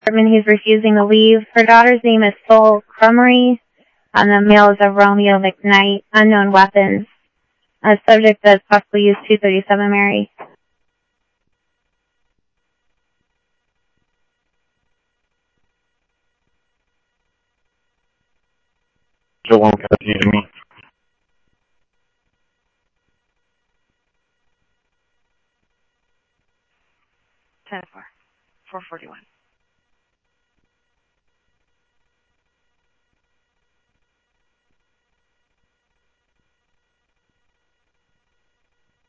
apartment. He's refusing to leave. Her daughter's name is Sol Crummery, and the male is a Romeo McKnight. Unknown weapons. Subject does possibly use 237 Mary. Joe won't continue to me. 10-4. 441.